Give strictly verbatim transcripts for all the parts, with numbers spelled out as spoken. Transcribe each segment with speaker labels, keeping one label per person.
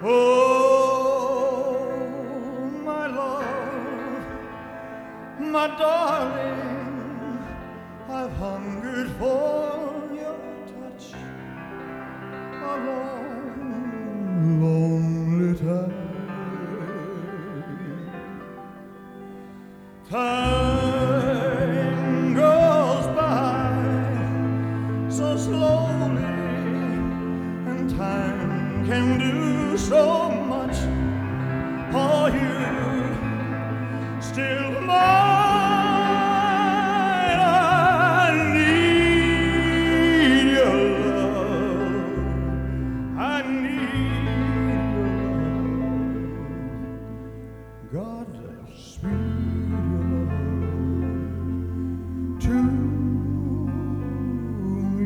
Speaker 1: Oh, my love, my darling, I've hungered for your touch a long, lonely time. Time goes by so slowly, and time can do so much for you. Still mine, I need your love. I need your love. God, sweet your love to me.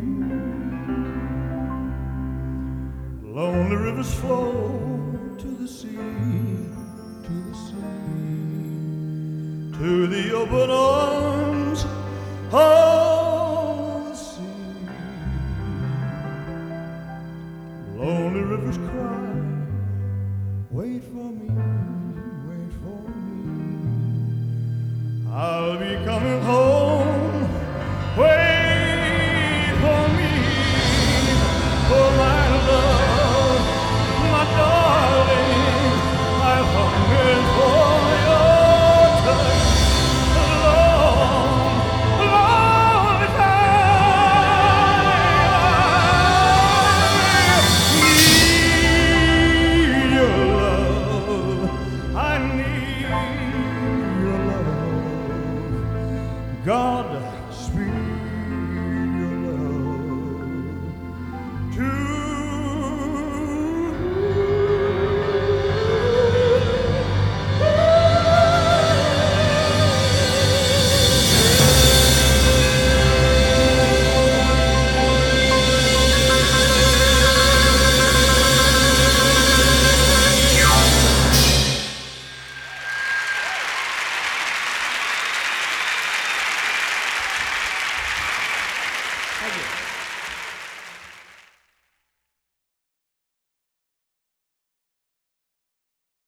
Speaker 1: Lonely rivers flow to the sea, to the sea, to the open arms of the sea. Lonely rivers cry, wait for me, wait for me. I'll be coming home, wait for me, for my love, my darling, I've hungered for your touch a long, long time. I need your love, I need your love. God, sweet your love to Thank you.